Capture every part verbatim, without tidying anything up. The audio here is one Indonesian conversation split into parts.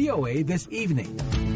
V O A This Evening.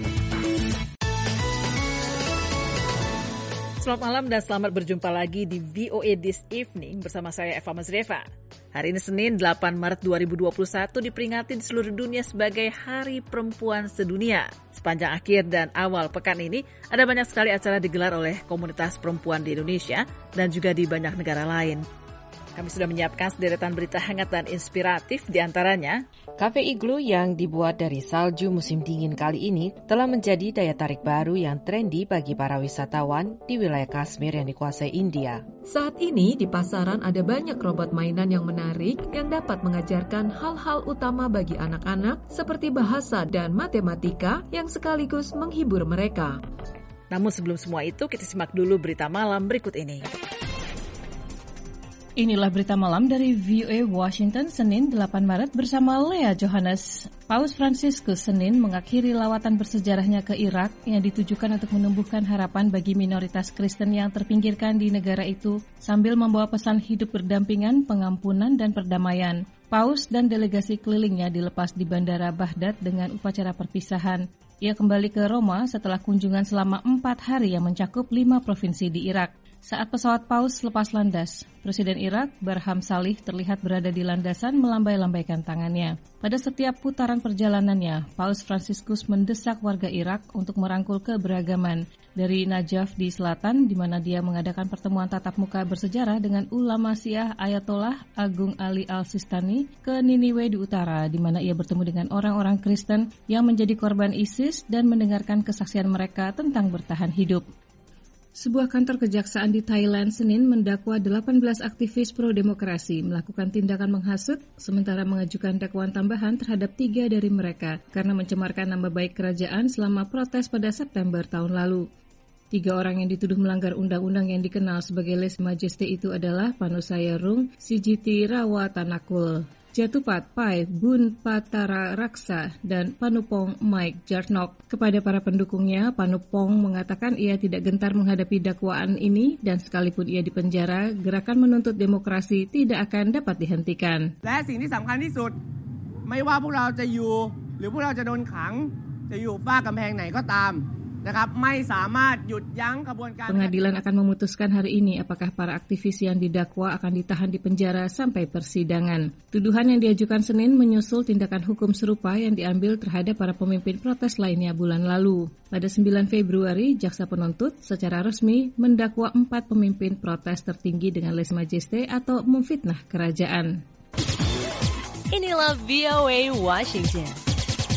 Selamat malam dan selamat berjumpa lagi di V O A This Evening bersama saya Eva Mazreva. Hari ini Senin delapan Maret dua ribu dua puluh satu diperingati di seluruh dunia sebagai Hari Perempuan Sedunia. Sepanjang akhir dan awal pekan ini ada banyak sekali acara digelar oleh komunitas perempuan di Indonesia dan juga di banyak negara lain. Kami sudah menyiapkan sederetan berita hangat dan inspiratif, di antaranya Cafe Igloo yang dibuat dari salju musim dingin kali ini telah menjadi daya tarik baru yang trendy bagi para wisatawan di wilayah Kashmir yang dikuasai India. Saat ini di pasaran ada banyak robot mainan yang menarik yang dapat mengajarkan hal-hal utama bagi anak-anak seperti bahasa dan matematika yang sekaligus menghibur mereka. Namun sebelum semua itu, kita simak dulu berita malam berikut ini. Inilah berita malam dari V O A Washington, Senin delapan Maret bersama Lea Johannes. Paus Fransiskus Senin mengakhiri lawatan bersejarahnya ke Irak yang ditujukan untuk menumbuhkan harapan bagi minoritas Kristen yang terpinggirkan di negara itu sambil membawa pesan hidup berdampingan, pengampunan, dan perdamaian. Paus dan delegasi kelilingnya dilepas di Bandara Baghdad dengan upacara perpisahan. Ia kembali ke Roma setelah kunjungan selama empat hari yang mencakup lima provinsi di Irak. Saat pesawat Paus lepas landas, Presiden Irak Barham Salih terlihat berada di landasan melambai-lambaikan tangannya. Pada setiap putaran perjalanannya, Paus Fransiskus mendesak warga Irak untuk merangkul keberagaman. Dari Najaf di selatan, di mana dia mengadakan pertemuan tatap muka bersejarah dengan ulama Syiah Ayatollah Agung Ali Al-Sistani, ke Niniwe di utara, di mana ia bertemu dengan orang-orang Kristen yang menjadi korban ISIS dan mendengarkan kesaksian mereka tentang bertahan hidup. Sebuah kantor kejaksaan di Thailand Senin mendakwa delapan belas aktivis pro-demokrasi melakukan tindakan menghasut, sementara mengajukan dakwaan tambahan terhadap tiga dari mereka karena mencemarkan nama baik kerajaan selama protes pada September tahun lalu. Tiga orang yang dituduh melanggar undang-undang yang dikenal sebagai lese majesté itu adalah Panusaya-rung Sijiti Rawatanakul, Jatupat Pai Bun Patara Raksa, dan Panupong Mike Jarnok. Kepada para pendukungnya, Panupong mengatakan ia tidak gentar menghadapi dakwaan ini dan sekalipun ia dipenjara, gerakan menuntut demokrasi tidak akan dapat dihentikan. และสิ่งที่สำคัญที่สุดไม่ว่าพวกเราจะอยู่หรือพวกเราจะโดนขังจะอยู่ฝ้ากำแพงไหนก็ตาม Pengadilan akan memutuskan hari ini apakah para aktivis yang didakwa akan ditahan di penjara sampai persidangan. Tuduhan yang diajukan Senin menyusul tindakan hukum serupa yang diambil terhadap para pemimpin protes lainnya bulan lalu. Pada sembilan Februari, jaksa penuntut secara resmi mendakwa empat pemimpin protes tertinggi dengan lese majesté atau memfitnah kerajaan. Inilah V O A Washington.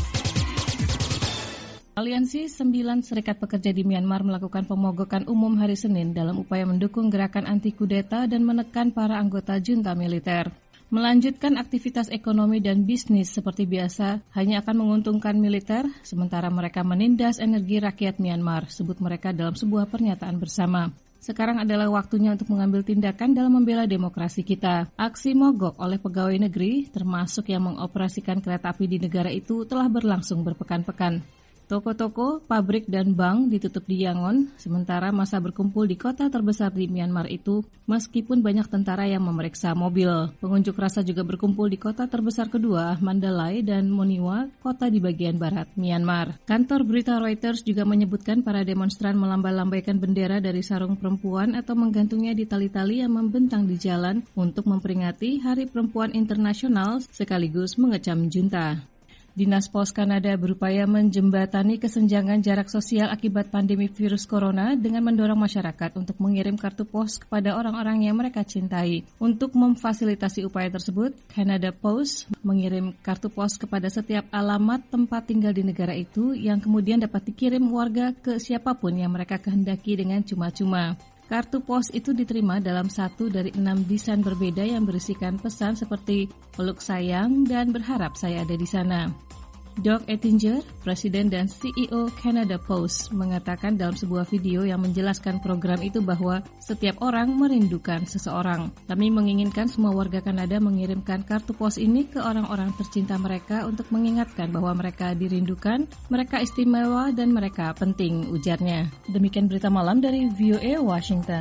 Aliansi Sembilan Serikat Pekerja di Myanmar melakukan pemogokan umum hari Senin dalam upaya mendukung gerakan anti kudeta dan menekan para anggota junta militer. Melanjutkan aktivitas ekonomi dan bisnis seperti biasa hanya akan menguntungkan militer, sementara mereka menindas energi rakyat Myanmar, sebut mereka dalam sebuah pernyataan bersama. Sekarang adalah waktunya untuk mengambil tindakan dalam membela demokrasi kita. Aksi mogok oleh pegawai negeri, termasuk yang mengoperasikan kereta api di negara itu, telah berlangsung berpekan-pekan. Toko-toko, pabrik, dan bank ditutup di Yangon, sementara massa berkumpul di kota terbesar di Myanmar itu, meskipun banyak tentara yang memeriksa mobil. Pengunjuk rasa juga berkumpul di kota terbesar kedua, Mandalay dan Moniwa, kota di bagian barat Myanmar. Kantor berita Reuters juga menyebutkan para demonstran melambai-lambaikan bendera dari sarung perempuan atau menggantungnya di tali-tali yang membentang di jalan untuk memperingati Hari Perempuan Internasional sekaligus mengecam junta. Dinas Pos Kanada berupaya menjembatani kesenjangan jarak sosial akibat pandemi virus corona dengan mendorong masyarakat untuk mengirim kartu pos kepada orang-orang yang mereka cintai. Untuk memfasilitasi upaya tersebut, Canada Post mengirim kartu pos kepada setiap alamat tempat tinggal di negara itu yang kemudian dapat dikirim warga ke siapapun yang mereka kehendaki dengan cuma-cuma. Kartu pos itu diterima dalam satu dari enam desain berbeda yang berisikan pesan seperti peluk sayang dan berharap saya ada di sana. Doug Ettinger, Presiden dan C E O Canada Post, mengatakan dalam sebuah video yang menjelaskan program itu bahwa setiap orang merindukan seseorang. Kami menginginkan semua warga Kanada mengirimkan kartu pos ini ke orang-orang tercinta mereka untuk mengingatkan bahwa mereka dirindukan, mereka istimewa, dan mereka penting, ujarnya. Demikian berita malam dari V O A Washington.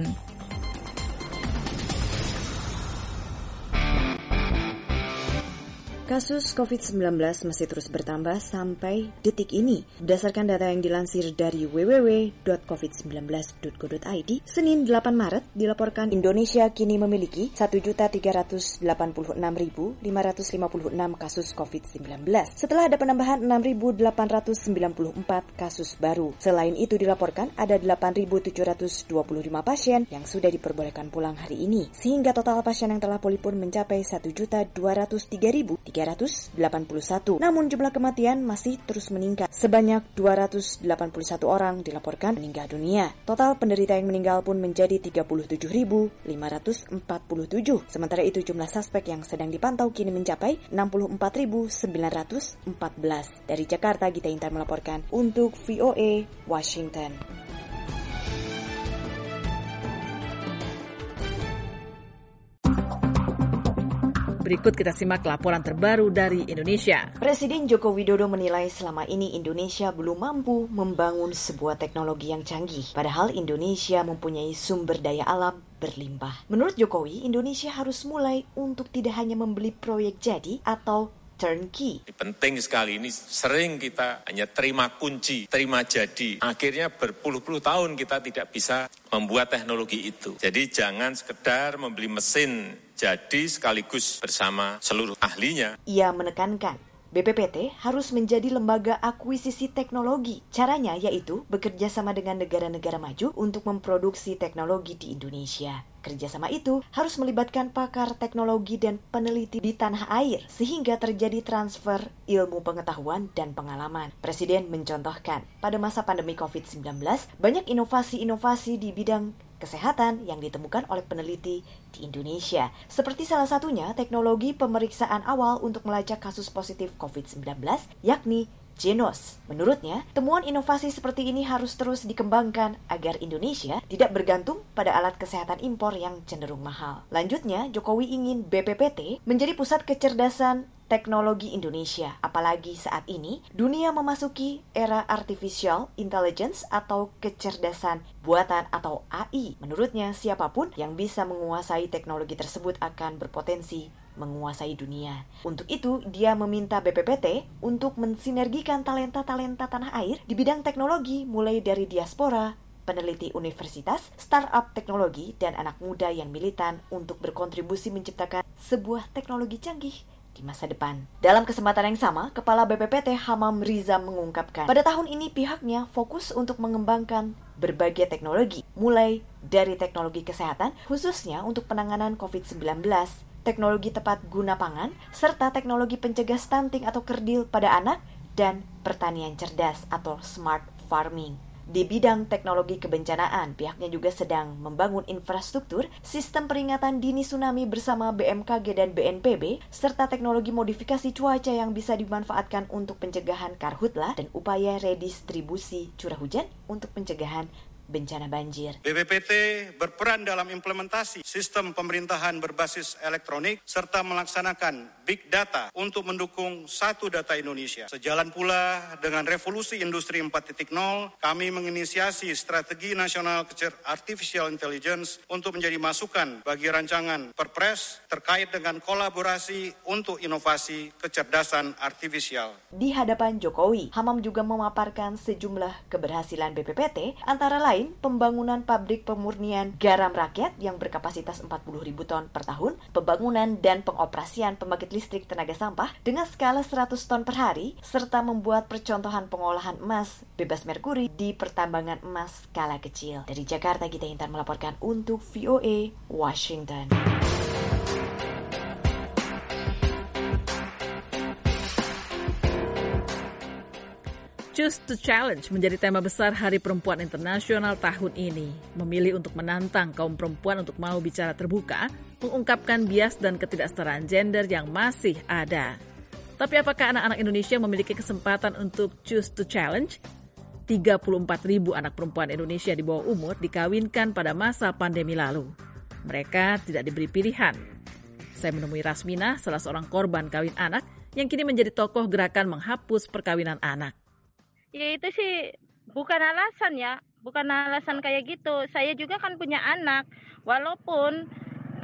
Kasus covid sembilan belas masih terus bertambah sampai detik ini. Berdasarkan data yang dilansir dari w w w titik covid sembilan belas titik go titik i d, Senin delapan Maret dilaporkan Indonesia kini memiliki satu juta tiga ratus delapan puluh enam ribu lima ratus lima puluh enam kasus covid sembilan belas. Setelah ada penambahan enam ribu delapan ratus sembilan puluh empat kasus baru. Selain itu dilaporkan ada delapan ribu tujuh ratus dua puluh lima pasien yang sudah diperbolehkan pulang hari ini. Sehingga total pasien yang telah pulih pun mencapai satu juta dua ratus tiga ribu tiga ratus delapan puluh satu. Namun jumlah kematian masih terus meningkat. Sebanyak dua ratus delapan puluh satu orang dilaporkan meninggal dunia. Total penderita yang meninggal pun menjadi tiga puluh tujuh ribu lima ratus empat puluh tujuh. Sementara itu jumlah suspek yang sedang dipantau kini mencapai enam puluh empat ribu sembilan ratus empat belas. Dari Jakarta, Gita Intan melaporkan untuk V O A Washington. Berikut kita simak laporan terbaru dari Indonesia. Presiden Joko Widodo menilai selama ini Indonesia belum mampu membangun sebuah teknologi yang canggih. Padahal Indonesia mempunyai sumber daya alam berlimpah. Menurut Jokowi, Indonesia harus mulai untuk tidak hanya membeli proyek jadi atau turnkey. Penting sekali, ini sering kita hanya terima kunci, terima jadi. Akhirnya berpuluh-puluh tahun kita tidak bisa membuat teknologi itu. Jadi jangan sekedar membeli mesin jadi sekaligus bersama seluruh ahlinya. Ia menekankan B P P T harus menjadi lembaga akuisisi teknologi. Caranya yaitu bekerja sama dengan negara-negara maju untuk memproduksi teknologi di Indonesia. Kerjasama itu harus melibatkan pakar teknologi dan peneliti di tanah air sehingga terjadi transfer ilmu pengetahuan dan pengalaman. Presiden mencontohkan, pada masa pandemi covid sembilan belas, banyak inovasi-inovasi di bidang kesehatan yang ditemukan oleh peneliti di Indonesia. Seperti salah satunya teknologi pemeriksaan awal untuk melacak kasus positif covid sembilan belas, yakni Genos. Menurutnya, temuan inovasi seperti ini harus terus dikembangkan agar Indonesia tidak bergantung pada alat kesehatan impor yang cenderung mahal. Lanjutnya, Jokowi ingin B P P T menjadi pusat kecerdasan teknologi Indonesia. Apalagi saat ini, dunia memasuki era artificial intelligence atau kecerdasan buatan atau A I. Menurutnya, siapapun yang bisa menguasai teknologi tersebut akan berpotensi menguasai dunia. Untuk itu, dia meminta B P P T untuk mensinergikan talenta-talenta tanah air di bidang teknologi mulai dari diaspora, peneliti universitas, startup teknologi, dan anak muda yang militan untuk berkontribusi menciptakan sebuah teknologi canggih di masa depan. Dalam kesempatan yang sama, Kepala B P P T Hamam Riza mengungkapkan, pada tahun ini pihaknya fokus untuk mengembangkan berbagai teknologi, mulai dari teknologi kesehatan, khususnya untuk penanganan covid sembilan belas, teknologi tepat guna pangan, serta teknologi pencegah stunting atau kerdil pada anak, dan pertanian cerdas atau smart farming. Di bidang teknologi kebencanaan, pihaknya juga sedang membangun infrastruktur, sistem peringatan dini tsunami bersama B M K G dan B N P B, serta teknologi modifikasi cuaca yang bisa dimanfaatkan untuk pencegahan karhutla dan upaya redistribusi curah hujan untuk pencegahan bencana banjir. B P P T berperan dalam implementasi sistem pemerintahan berbasis elektronik serta melaksanakan big data untuk mendukung satu data Indonesia. Sejalan pula dengan revolusi industri empat titik nol, kami menginisiasi strategi nasional artificial intelligence untuk menjadi masukan bagi rancangan Perpres terkait dengan kolaborasi untuk inovasi kecerdasan artifisial. Di hadapan Jokowi, Hamam juga memaparkan sejumlah keberhasilan B P P T, antara lain pembangunan pabrik pemurnian garam rakyat yang berkapasitas empat puluh ribu ton per tahun, pembangunan dan pengoperasian pembangkit listrik tenaga sampah dengan skala seratus ton per hari, serta membuat percontohan pengolahan emas bebas merkuri di pertambangan emas skala kecil. Dari Jakarta, Gita Intan melaporkan untuk V O A Washington. Choose to Challenge menjadi tema besar Hari Perempuan Internasional tahun ini. Memilih untuk menantang kaum perempuan untuk mau bicara terbuka, mengungkapkan bias dan ketidaksetaraan gender yang masih ada. Tapi apakah anak-anak Indonesia memiliki kesempatan untuk Choose to Challenge? tiga puluh empat ribu anak perempuan Indonesia di bawah umur dikawinkan pada masa pandemi lalu. Mereka tidak diberi pilihan. Saya menemui Rasmina, salah seorang korban kawin anak, yang kini menjadi tokoh gerakan menghapus perkawinan anak. Ya itu sih bukan alasan ya, bukan alasan kayak gitu. Saya juga kan punya anak, walaupun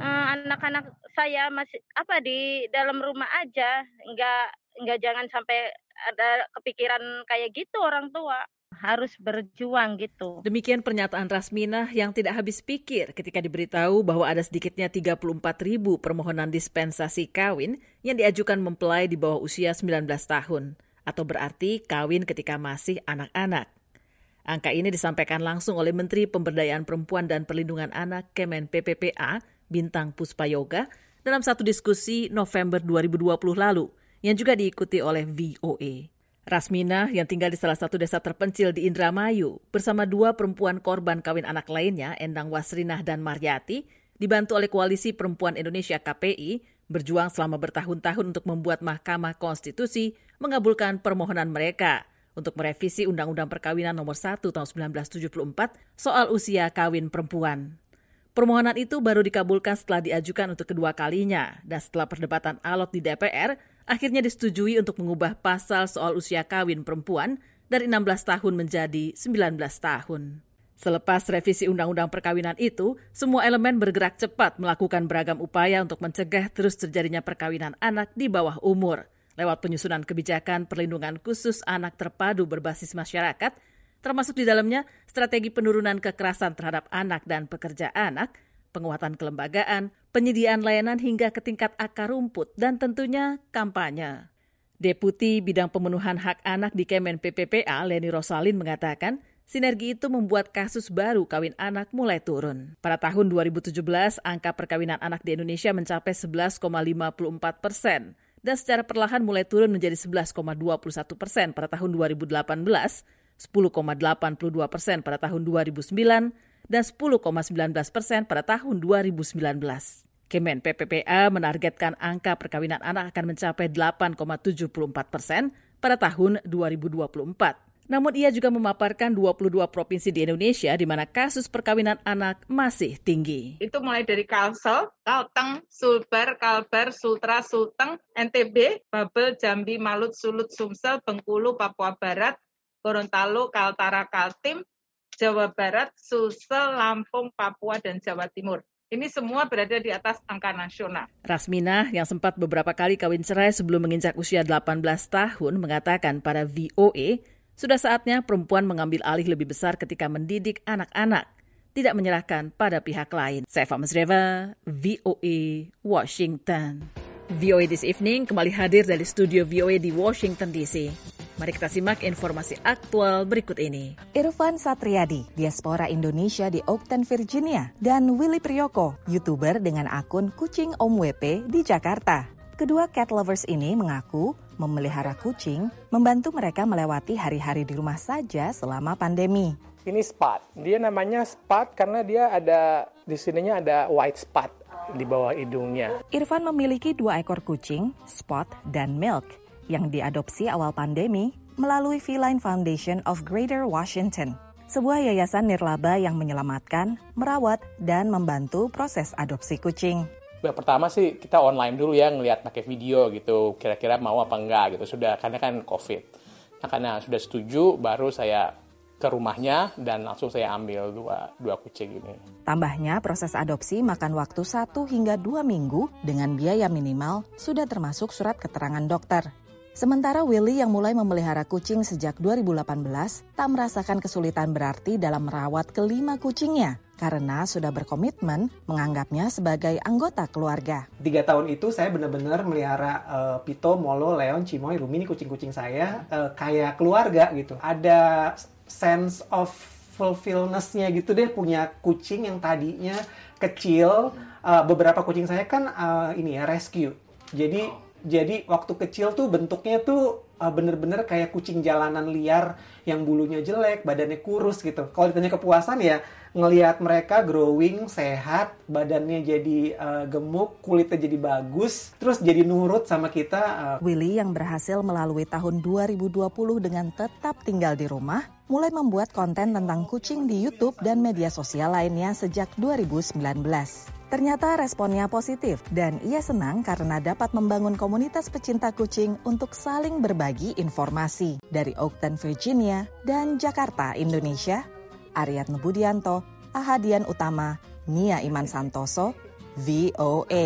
uh, anak-anak saya masih apa di dalam rumah aja, nggak nggak jangan sampai ada kepikiran kayak gitu orang tua. Harus berjuang gitu. Demikian pernyataan Rasminah yang tidak habis pikir ketika diberitahu bahwa ada sedikitnya tiga puluh empat ribu permohonan dispensasi kawin yang diajukan mempelai di bawah usia sembilan belas tahun, atau berarti kawin ketika masih anak-anak. Angka ini disampaikan langsung oleh Menteri Pemberdayaan Perempuan dan Perlindungan Anak Kemen P P P A, Bintang Puspayoga, dalam satu diskusi November dua ribu dua puluh lalu, yang juga diikuti oleh V O A. Rasminah yang tinggal di salah satu desa terpencil di Indramayu bersama dua perempuan korban kawin anak lainnya, Endang Wasrinah dan Maryati, dibantu oleh Koalisi Perempuan Indonesia K P I, berjuang selama bertahun-tahun untuk membuat Mahkamah Konstitusi mengabulkan permohonan mereka untuk merevisi Undang-Undang Perkawinan Nomor satu Tahun sembilan belas tujuh puluh empat soal usia kawin perempuan. Permohonan itu baru dikabulkan setelah diajukan untuk kedua kalinya, dan setelah perdebatan alot di D P R, akhirnya disetujui untuk mengubah pasal soal usia kawin perempuan dari enam belas tahun menjadi sembilan belas tahun. Selepas revisi Undang-Undang Perkawinan itu, semua elemen bergerak cepat melakukan beragam upaya untuk mencegah terus terjadinya perkawinan anak di bawah umur, lewat penyusunan kebijakan perlindungan khusus anak terpadu berbasis masyarakat, termasuk di dalamnya strategi penurunan kekerasan terhadap anak dan pekerja anak, penguatan kelembagaan, penyediaan layanan hingga ke tingkat akar rumput, dan tentunya kampanye. Deputi Bidang Pemenuhan Hak Anak di Kemen P P P A, Leni Rosalin, mengatakan sinergi itu membuat kasus baru kawin anak mulai turun. Pada tahun dua ribu tujuh belas, angka perkawinan anak di Indonesia mencapai sebelas koma lima puluh empat persen, dan secara perlahan mulai turun menjadi sebelas koma dua puluh satu persen pada tahun dua ribu delapan belas, sepuluh koma delapan puluh dua persen pada tahun dua ribu sembilan, dan sepuluh koma sembilan belas persen pada tahun dua ribu sembilan belas. Kemen P P P A menargetkan angka perkawinan anak akan mencapai delapan koma tujuh puluh empat persen pada tahun dua ribu dua puluh empat. Namun ia juga memaparkan dua puluh dua provinsi di Indonesia di mana kasus perkawinan anak masih tinggi. Itu mulai dari Kalsel, Kalteng, Sulbar, Kalbar, Sultra, Sulteng, N T B, Babel, Jambi, Malut, Sulut, Sumsel, Bengkulu, Papua Barat, Gorontalo, Kaltara, Kaltim, Jawa Barat, Sulsel, Lampung, Papua, dan Jawa Timur. Ini semua berada di atas angka nasional. Rasminah yang sempat beberapa kali kawin cerai sebelum menginjak usia delapan belas tahun mengatakan pada V O A, sudah saatnya perempuan mengambil alih lebih besar ketika mendidik anak-anak, tidak menyerahkan pada pihak lain. Saya Eva Mazreva, V O A, Washington. V O A This Evening kembali hadir dari studio V O A di Washington D C. Mari kita simak informasi aktual berikut ini. Irfan Satriadi, diaspora Indonesia di Oakton, Virginia, dan Willy Priyoko, YouTuber dengan akun Kucing Om W P di Jakarta. Kedua cat lovers ini mengaku memelihara kucing membantu mereka melewati hari-hari di rumah saja selama pandemi. Ini Spot. Dia namanya Spot karena dia ada di sininya ada white spot di bawah hidungnya. Irfan memiliki dua ekor kucing, Spot dan Milk, yang diadopsi awal pandemi melalui Feline Foundation of Greater Washington, sebuah yayasan nirlaba yang menyelamatkan, merawat, dan membantu proses adopsi kucing. Yang pertama sih kita online dulu ya, ngelihat pakai video gitu, kira-kira mau apa enggak gitu, sudah karena kan COVID. Nah, karena sudah setuju, baru saya ke rumahnya dan langsung saya ambil dua, dua kucing ini. Tambahnya, proses adopsi makan waktu satu hingga dua minggu dengan biaya minimal sudah termasuk surat keterangan dokter. Sementara Willy yang mulai memelihara kucing sejak dua ribu delapan belas tak merasakan kesulitan berarti dalam merawat kelima kucingnya karena sudah berkomitmen menganggapnya sebagai anggota keluarga. Tiga tahun itu saya benar-benar melihara uh, Pito, Molo, Leon, Cimoy, Rumi, ini kucing-kucing saya uh, kayak keluarga gitu. Ada sense of fulfillness-nya gitu deh, punya kucing yang tadinya kecil. Uh, beberapa kucing saya kan uh, ini ya rescue. Jadi Jadi waktu kecil tuh bentuknya tuh uh, bener-bener kayak kucing jalanan liar yang bulunya jelek, badannya kurus gitu. Kalau ditanya kepuasan ya ngelihat mereka growing, sehat, badannya jadi uh, gemuk, kulitnya jadi bagus, terus jadi nurut sama kita. Uh. Willy yang berhasil melalui tahun dua ribu dua puluh dengan tetap tinggal di rumah, mulai membuat konten tentang kucing di YouTube dan media sosial lainnya sejak dua ribu sembilan belas. Ternyata responnya positif dan ia senang karena dapat membangun komunitas pecinta kucing untuk saling berbagi informasi. Dari Oakton, Virginia dan Jakarta, Indonesia, Aryatno Budianto, Ahadian Utama, Nia Iman Santoso, V O A.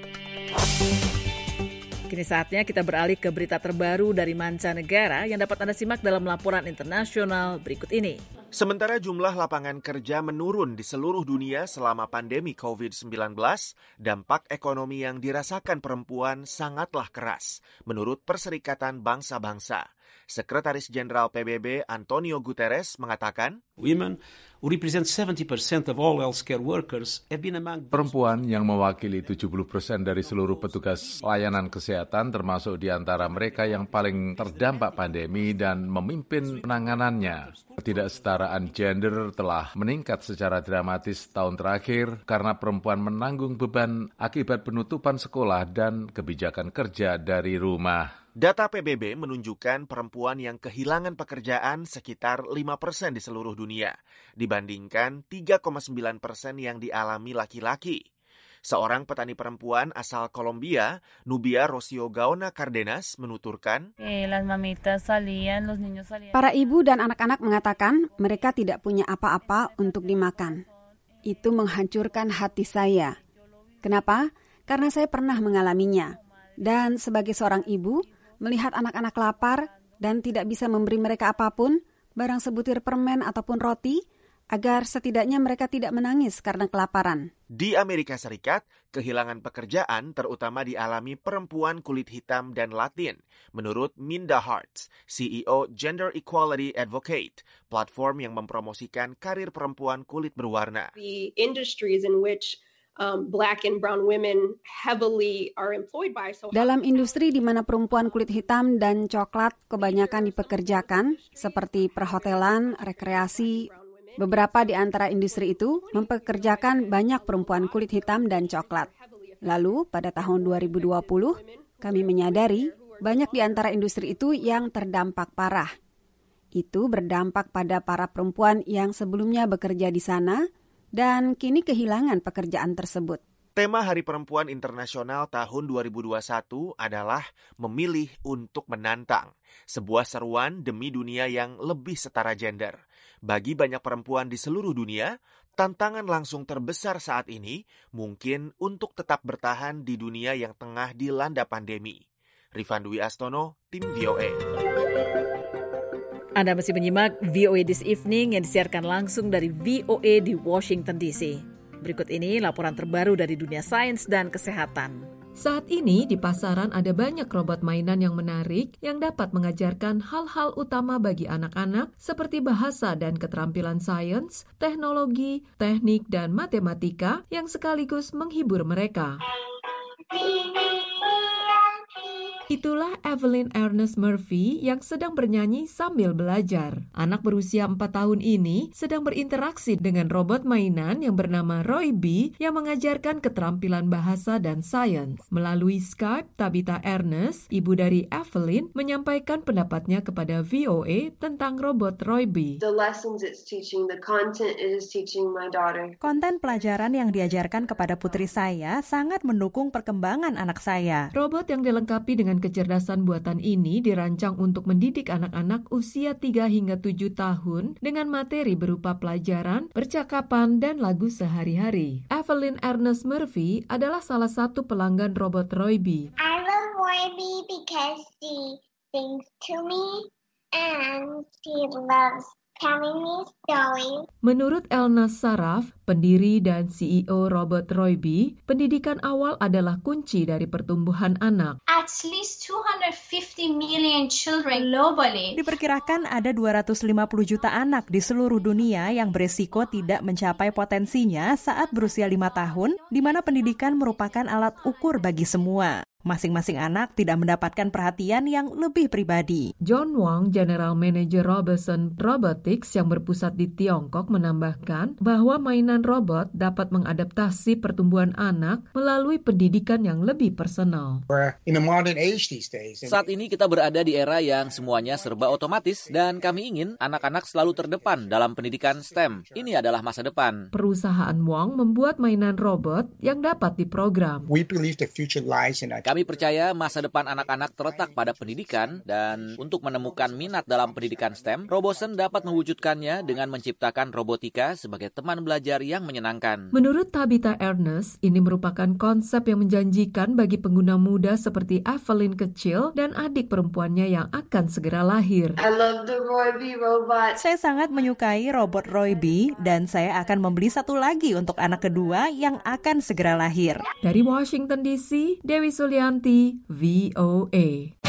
Kini saatnya kita beralih ke berita terbaru dari mancanegara yang dapat Anda simak dalam laporan internasional berikut ini. Sementara jumlah lapangan kerja menurun di seluruh dunia selama pandemi covid sembilan belas, dampak ekonomi yang dirasakan perempuan sangatlah keras, menurut Perserikatan Bangsa-Bangsa. Sekretaris Jenderal P B B Antonio Guterres mengatakan, Women who represent seventy percent of all healthcare workers have been among... Perempuan yang mewakili tujuh puluh persen dari seluruh petugas layanan kesehatan termasuk di antara mereka yang paling terdampak pandemi dan memimpin penanganannya. Ketidaksetaraan gender telah meningkat secara dramatis tahun terakhir karena perempuan menanggung beban akibat penutupan sekolah dan kebijakan kerja dari rumah. Data P B B menunjukkan perempuan yang kehilangan pekerjaan sekitar lima persen di seluruh dunia, dibandingkan tiga koma sembilan persen yang dialami laki-laki. Seorang petani perempuan asal Kolombia, Nubia Rocio Gaona Cardenas, menuturkan, para ibu dan anak-anak mengatakan mereka tidak punya apa-apa untuk dimakan. Itu menghancurkan hati saya. Kenapa? Karena saya pernah mengalaminya. Dan sebagai seorang ibu, melihat anak-anak lapar dan tidak bisa memberi mereka apapun, barang sebutir permen ataupun roti, agar setidaknya mereka tidak menangis karena kelaparan. Di Amerika Serikat, kehilangan pekerjaan terutama dialami perempuan kulit hitam dan Latin, menurut Minda Harts, C E O Gender Equality Advocate, platform yang mempromosikan karir perempuan kulit berwarna. The industries in which Um, black and brown women heavily are employed by. So dalam industri di mana perempuan kulit hitam dan coklat kebanyakan dipekerjakan, seperti perhotelan, rekreasi, beberapa di antara industri itu mempekerjakan banyak perempuan kulit hitam dan coklat. Lalu, pada tahun dua ribu dua puluh, kami menyadari banyak di antara industri itu yang terdampak parah. Itu berdampak pada para perempuan yang sebelumnya bekerja di sana, dan kini kehilangan pekerjaan tersebut. Tema Hari Perempuan Internasional tahun dua ribu dua puluh satu adalah memilih untuk menantang, sebuah seruan demi dunia yang lebih setara gender. Bagi banyak perempuan di seluruh dunia, tantangan langsung terbesar saat ini mungkin untuk tetap bertahan di dunia yang tengah dilanda pandemi. Rifan Dwi Astono, Tim V O A. Anda masih menyimak V O A This Evening yang disiarkan langsung dari V O A di Washington D C. Berikut ini laporan terbaru dari dunia sains dan kesehatan. Saat ini di pasaran ada banyak robot mainan yang menarik yang dapat mengajarkan hal-hal utama bagi anak-anak seperti bahasa dan keterampilan sains, teknologi, teknik, dan matematika yang sekaligus menghibur mereka. Itulah Evelyn Ernest Murphy yang sedang bernyanyi sambil belajar. Anak berusia empat tahun ini sedang berinteraksi dengan robot mainan yang bernama Roy B yang mengajarkan keterampilan bahasa dan sains. Melalui Skype, Tabitha Ernest, ibu dari Evelyn, menyampaikan pendapatnya kepada V O A tentang robot Roy B. The lessons it's teaching, the content it is teaching my daughter. Konten pelajaran yang diajarkan kepada putri saya sangat mendukung perkembangan anak saya. Robot yang dilengkapi dengan kecerdasan buatan ini dirancang untuk mendidik anak-anak usia tiga hingga tujuh tahun dengan materi berupa pelajaran, percakapan, dan lagu sehari-hari. Evelyn Ernest Murphy adalah salah satu pelanggan robot Roy B. I love Roy B because she sings to me and she loves telling me stories. Menurut Elna Saraf, pendiri dan C E O robot Roy B, pendidikan awal adalah kunci dari pertumbuhan anak. At least two hundred fifty million children globally. Diperkirakan ada dua ratus lima puluh juta anak di seluruh dunia yang beresiko tidak mencapai potensinya saat berusia lima tahun, di mana pendidikan merupakan alat ukur bagi semua. Masing-masing anak tidak mendapatkan perhatian yang lebih pribadi. John Wang, General Manager Robertson Robotics yang berpusat di Tiongkok, menambahkan bahwa mainan robot dapat mengadaptasi pertumbuhan anak melalui pendidikan yang lebih personal. Saat ini kita berada di era yang semuanya serba otomatis dan kami ingin anak-anak selalu terdepan dalam pendidikan S T E M. Ini adalah masa depan. Perusahaan Wang membuat mainan robot yang dapat diprogram. We believe the future lies in our Kami percaya masa depan anak-anak terletak pada pendidikan dan untuk menemukan minat dalam pendidikan STEM, Robosen dapat mewujudkannya dengan menciptakan robotika sebagai teman belajar yang menyenangkan. Menurut Tabitha Ernest, ini merupakan konsep yang menjanjikan bagi pengguna muda seperti Evelyn kecil dan adik perempuannya yang akan segera lahir. I love the Roy B robot. Saya sangat menyukai robot Roy B dan saya akan membeli satu lagi untuk anak kedua yang akan segera lahir. Dari Washington D C, Dewi Sulianti, V O A.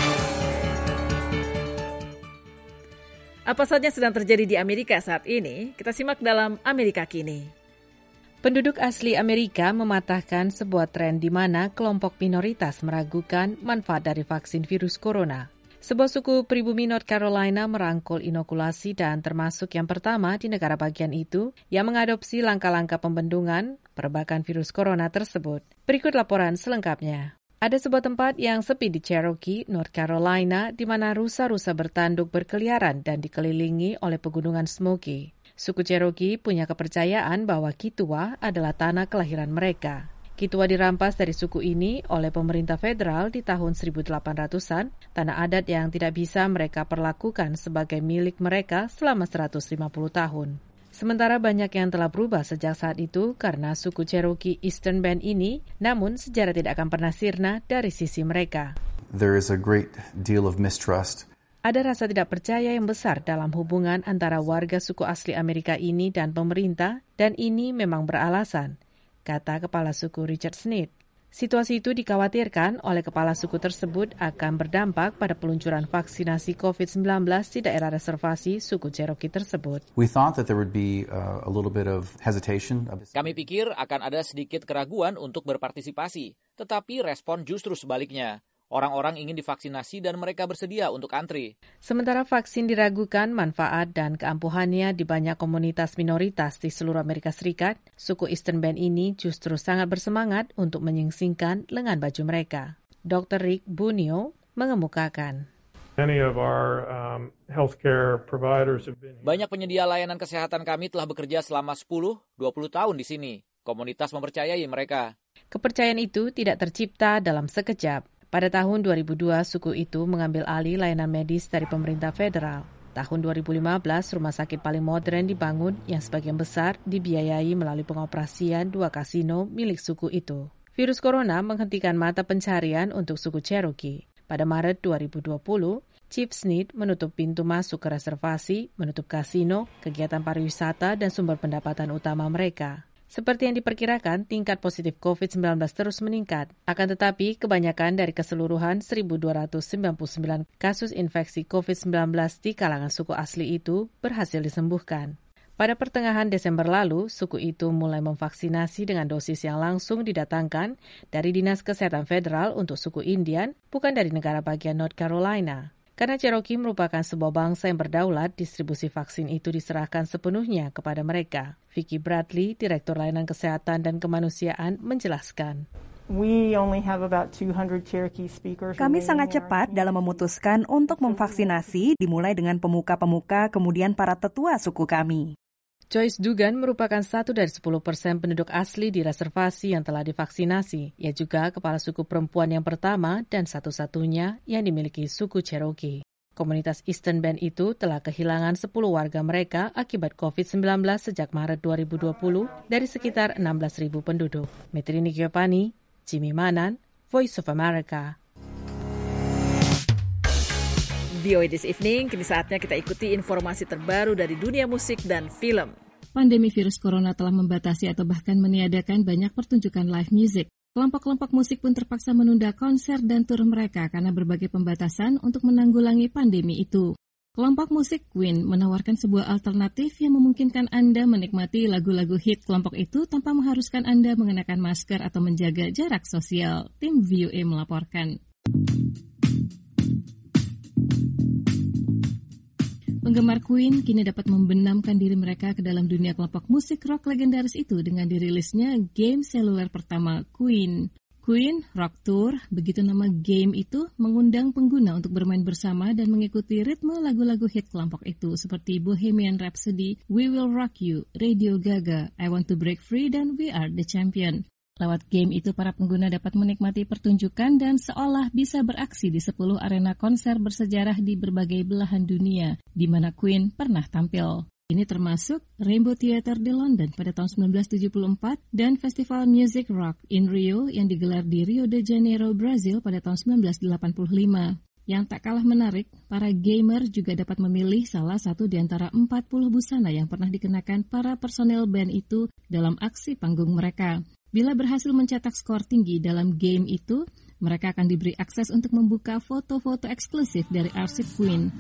Apa saja sedang terjadi di Amerika saat ini? Kita simak dalam Amerika Kini. Penduduk asli Amerika mematahkan sebuah tren di mana kelompok minoritas meragukan manfaat dari vaksin virus corona. Sebuah suku pribumi North Carolina merangkul inokulasi dan termasuk yang pertama di negara bagian itu yang mengadopsi langkah-langkah pembendungan perebakan virus corona tersebut. Berikut laporan selengkapnya. Ada sebuah tempat yang sepi di Cherokee, North Carolina, di mana rusa-rusa bertanduk berkeliaran dan dikelilingi oleh pegunungan Smoky. Suku Cherokee punya kepercayaan bahwa Kituwa adalah tanah kelahiran mereka. Kituwa dirampas dari suku ini oleh pemerintah federal di tahun seribu delapan ratusan, tanah adat yang tidak bisa mereka perlakukan sebagai milik mereka selama seratus lima puluh tahun. Sementara banyak yang telah berubah sejak saat itu karena suku Cherokee Eastern Band ini, namun sejarah tidak akan pernah sirna dari sisi mereka. There is a great deal of mistrust. Ada rasa tidak percaya yang besar dalam hubungan antara warga suku asli Amerika ini dan pemerintah, dan ini memang beralasan, kata Kepala Suku Richard Sneed. Situasi itu dikhawatirkan oleh kepala suku tersebut akan berdampak pada peluncuran vaksinasi covid sembilan belas di daerah reservasi suku Cherokee tersebut. We thought that there would be uh, a little bit of hesitation. Kami pikir akan ada sedikit keraguan untuk berpartisipasi, tetapi respon justru sebaliknya. Orang-orang ingin divaksinasi dan mereka bersedia untuk antri. Sementara vaksin diragukan manfaat dan keampuhannya di banyak komunitas minoritas di seluruh Amerika Serikat, suku Eastern Band ini justru sangat bersemangat untuk menyingsingkan lengan baju mereka. dokter Rick Bunio mengemukakan. Banyak penyedia layanan kesehatan kami telah bekerja selama sepuluh sampai dua puluh tahun di sini. Komunitas mempercayai mereka. Kepercayaan itu tidak tercipta dalam sekejap. Pada tahun dua ribu dua, suku itu mengambil alih layanan medis dari pemerintah federal. Tahun dua ribu lima belas, rumah sakit paling modern dibangun yang sebagian besar dibiayai melalui pengoperasian dua kasino milik suku itu. Virus corona menghentikan mata pencarian untuk suku Cherokee. Pada Maret dua ribu dua puluh, Chief Sneed menutup pintu masuk ke reservasi, menutup kasino, kegiatan pariwisata, dan sumber pendapatan utama mereka. Seperti yang diperkirakan, tingkat positif covid sembilan belas terus meningkat. Akan tetapi, kebanyakan dari keseluruhan seribu dua ratus sembilan puluh sembilan kasus infeksi covid sembilan belas di kalangan suku asli itu berhasil disembuhkan. Pada pertengahan Desember lalu, suku itu mulai memvaksinasi dengan dosis yang langsung didatangkan dari Dinas Kesehatan Federal untuk suku Indian, bukan dari negara bagian North Carolina. Karena Cherokee merupakan sebuah bangsa yang berdaulat, distribusi vaksin itu diserahkan sepenuhnya kepada mereka. Vicky Bradley, Direktur Layanan Kesehatan dan Kemanusiaan, menjelaskan. Kami sangat cepat dalam memutuskan untuk memvaksinasi, dimulai dengan pemuka-pemuka, kemudian para tetua suku kami. Joyce Dugan merupakan satu dari sepuluh persen penduduk asli di reservasi yang telah divaksinasi. Ia juga kepala suku perempuan yang pertama dan satu-satunya yang dimiliki suku Cherokee. Komunitas Eastern Band itu telah kehilangan sepuluh warga mereka akibat covid sembilan belas sejak Maret dua ribu dua puluh dari sekitar enam belas ribu penduduk. Metrini Giovanni, Jimmy Manan, Voice of America. V O A This Evening, kini saatnya kita ikuti informasi terbaru dari dunia musik dan film. Pandemi virus corona telah membatasi atau bahkan meniadakan banyak pertunjukan live music. Kelompok-kelompok musik pun terpaksa menunda konser dan tur mereka karena berbagai pembatasan untuk menanggulangi pandemi itu. Kelompok musik Queen menawarkan sebuah alternatif yang memungkinkan Anda menikmati lagu-lagu hit kelompok itu tanpa mengharuskan Anda mengenakan masker atau menjaga jarak sosial. Tim V O A melaporkan. Penggemar Queen kini dapat membenamkan diri mereka ke dalam dunia kelompok musik rock legendaris itu dengan dirilisnya game seluler pertama Queen. Queen Rock Tour, begitu nama game itu, mengundang pengguna untuk bermain bersama dan mengikuti ritme lagu-lagu hit kelompok itu seperti Bohemian Rhapsody, We Will Rock You, Radio Gaga, I Want to Break Free, dan We Are the Champion. Lewat game itu, para pengguna dapat menikmati pertunjukan dan seolah bisa beraksi di sepuluh arena konser bersejarah di berbagai belahan dunia, di mana Queen pernah tampil. Ini termasuk Rainbow Theatre di London pada tahun sembilan belas tujuh puluh empat dan Festival Music Rock in Rio yang digelar di Rio de Janeiro, Brazil pada tahun sembilan belas delapan puluh lima. Yang tak kalah menarik, para gamer juga dapat memilih salah satu di antara empat puluh busana yang pernah dikenakan para personel band itu dalam aksi panggung mereka. Bila berhasil mencetak skor tinggi dalam game itu, mereka akan diberi akses untuk membuka foto-foto eksklusif dari arsip Queen.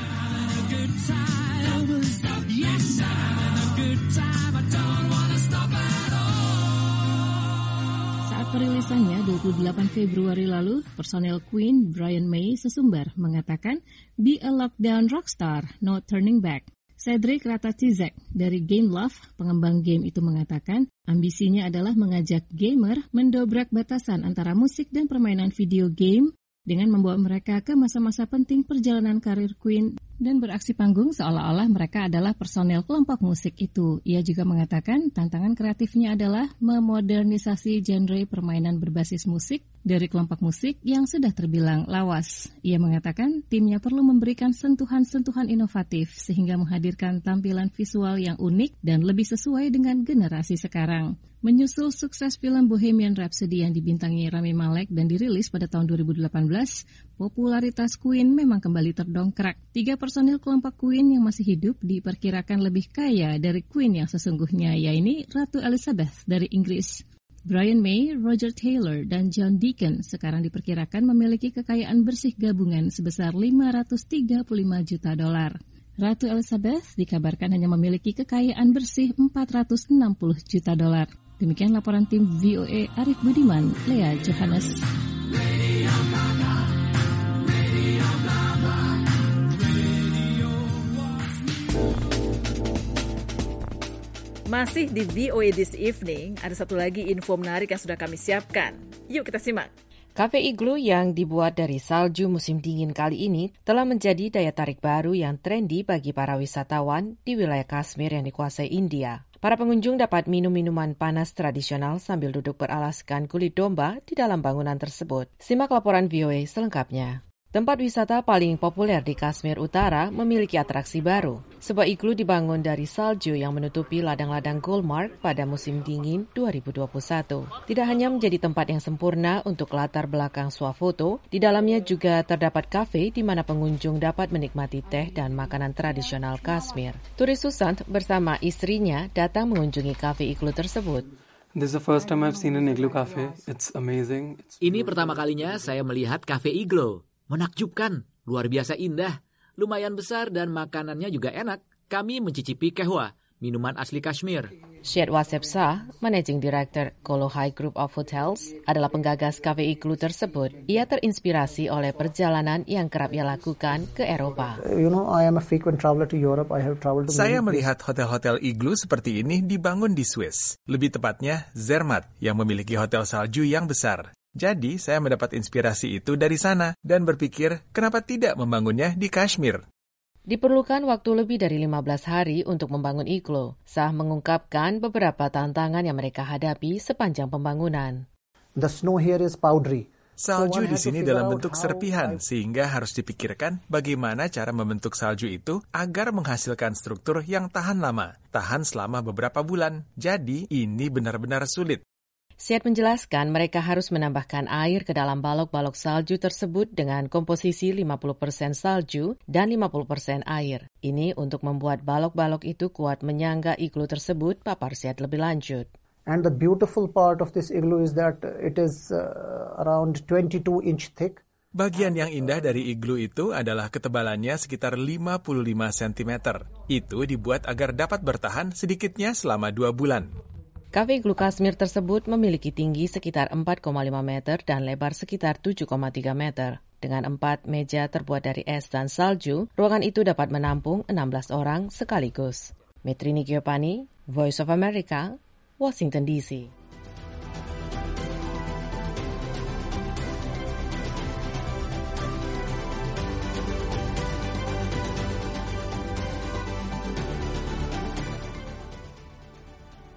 Saat perilisannya dua puluh delapan Februari lalu, personel Queen Brian May sesumbar mengatakan, "Be a lockdown rockstar, no turning back." Cedric Ratacizek dari Game Love, pengembang game itu mengatakan, ambisinya adalah mengajak gamer mendobrak batasan antara musik dan permainan video game dengan membawa mereka ke masa-masa penting perjalanan karir Queen dan beraksi panggung seolah-olah mereka adalah personel kelompok musik itu. Ia juga mengatakan tantangan kreatifnya adalah memodernisasi genre permainan berbasis musik dari kelompok musik yang sudah terbilang lawas. Ia mengatakan timnya perlu memberikan sentuhan-sentuhan inovatif sehingga menghadirkan tampilan visual yang unik dan lebih sesuai dengan generasi sekarang. Menyusul sukses film Bohemian Rhapsody yang dibintangi Rami Malek dan dirilis pada tahun dua ribu delapan belas, popularitas Queen memang kembali terdongkrak. Tiga personil kelompok Queen yang masih hidup diperkirakan lebih kaya dari Queen yang sesungguhnya, yaitu Ratu Elizabeth dari Inggris. Brian May, Roger Taylor, dan John Deacon sekarang diperkirakan memiliki kekayaan bersih gabungan sebesar lima ratus tiga puluh lima juta dolar. Ratu Elizabeth dikabarkan hanya memiliki kekayaan bersih empat ratus enam puluh juta dolar. Demikian laporan tim V O A Arif Budiman, Lea Johannes. Masih di V O A This Evening, ada satu lagi info menarik yang sudah kami siapkan. Yuk kita simak. Cafe Igloo yang dibuat dari salju musim dingin kali ini telah menjadi daya tarik baru yang trendy bagi para wisatawan di wilayah Kashmir yang dikuasai India. Para pengunjung dapat minum minuman panas tradisional sambil duduk beralaskan kulit domba di dalam bangunan tersebut. Simak laporan V O A selengkapnya. Tempat wisata paling populer di Kashmir Utara memiliki atraksi baru. Sebuah igloo dibangun dari salju yang menutupi ladang-ladang Gulmarg pada musim dingin dua ribu dua puluh satu. Tidak hanya menjadi tempat yang sempurna untuk latar belakang swafoto, di dalamnya juga terdapat kafe di mana pengunjung dapat menikmati teh dan makanan tradisional Kashmir. Turis Susant bersama istrinya datang mengunjungi kafe igloo tersebut. This is the first time I've seen an igloo cafe. It's amazing. It's... Ini pertama kalinya saya melihat kafe igloo. Menakjubkan, luar biasa indah, lumayan besar dan makanannya juga enak. Kami mencicipi kehwa, minuman asli Kashmir. Syed Wasep Shah, Managing Director Kolohai Group of Hotels, adalah penggagas kafe igloo tersebut. Ia terinspirasi oleh perjalanan yang kerap ia lakukan ke Eropa. You know, I am a frequent traveler to Europe. I have traveled to Saya melihat hotel-hotel igloo seperti ini dibangun di Swiss. Lebih tepatnya Zermatt yang memiliki hotel salju yang besar. Jadi, saya mendapat inspirasi itu dari sana dan berpikir, kenapa tidak membangunnya di Kashmir? Diperlukan waktu lebih dari lima belas hari untuk membangun igloo. Shah mengungkapkan beberapa tantangan yang mereka hadapi sepanjang pembangunan. The snow here is powdery. Salju di sini dalam bentuk serpihan, sehingga harus dipikirkan bagaimana cara membentuk salju itu agar menghasilkan struktur yang tahan lama, tahan selama beberapa bulan. Jadi, ini benar-benar sulit. Syed menjelaskan mereka harus menambahkan air ke dalam balok-balok salju tersebut dengan komposisi lima puluh persen salju dan lima puluh persen air. Ini untuk membuat balok-balok itu kuat menyangga igloo tersebut, papar Syed lebih lanjut. And the beautiful part of this igloo is that it is uh, around twenty-two inch thick. Bagian yang indah dari igloo itu adalah ketebalannya sekitar lima puluh lima sentimeter. Itu dibuat agar dapat bertahan sedikitnya selama dua bulan. Kafe igloo Kashmir tersebut memiliki tinggi sekitar empat koma lima meter dan lebar sekitar tujuh koma tiga meter. Dengan empat meja terbuat dari es dan salju, ruangan itu dapat menampung enam belas orang sekaligus. Metrini Giopani, Voice of America, Washington D C.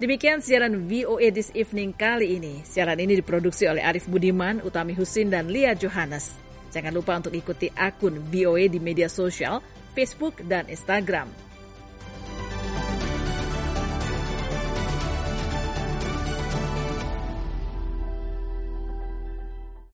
Demikian siaran V O A This Evening kali ini. Siaran ini diproduksi oleh Arif Budiman, Utami Husin, dan Lia Johannes. Jangan lupa untuk ikuti akun V O A di media sosial, Facebook, dan Instagram.